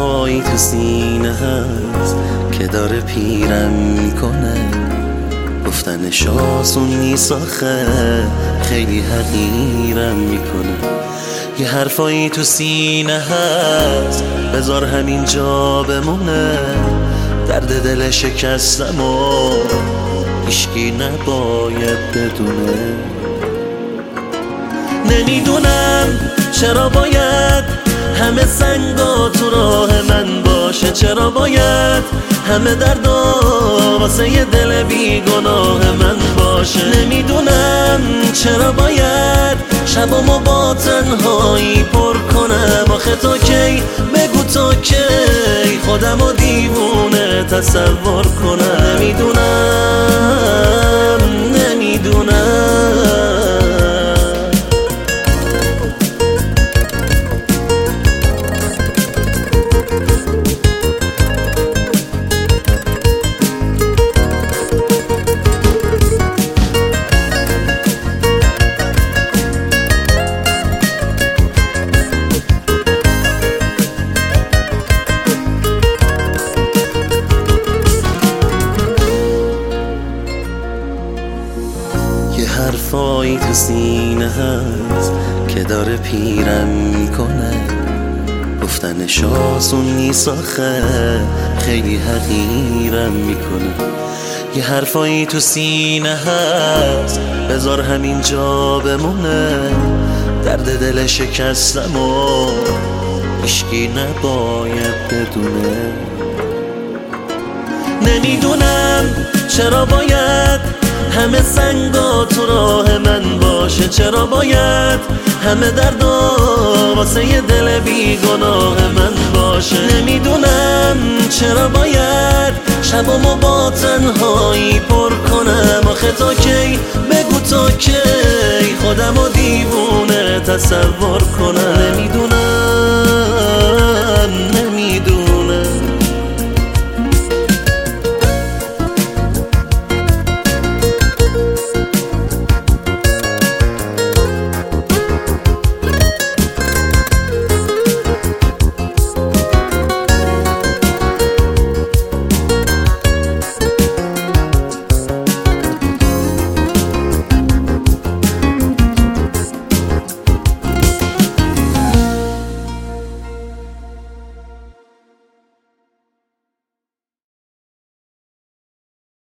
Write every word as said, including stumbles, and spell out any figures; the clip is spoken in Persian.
حرفایی تو سینه هست که داره پیرم میکنه، گفتنش آسون نیست آخه خیلی حقیرم میکنه. یه حرفایی تو سینه هست بذار همینجا بمونه، درد دل شکستم و هیچکی نباید بدونه. نمیدونم چرا باید همه سنگا تو راه من باشه، چرا باید همه دردا واسه یه دل بیگناه من باشه. نمیدونم چرا باید شبامو با تنهایی پر کنم، آخه تا کی بگو تا کی خودمو دیوونه تصور کنم. نمیدونم نمیدونم حرفایی تو سینه هست که داره پیرم میکنه، گفتنش آسون نیست آخه خیلی حقیرم میکنه. یه حرفایی تو سینه هست بذار همینجا بمونه، درد دل شکستم و هیچکی نباید بدونه. نمیدونم چرا باید همه سنگا تو راه من باشه، چرا باید همه دردا واسه یه دل بیگناه من باشه. نمیدونم چرا باید شبامو با تنهایی پر کنم، آخه تا کی بگو تا کی خودمو دیوونه تصور کنم. نمیدونم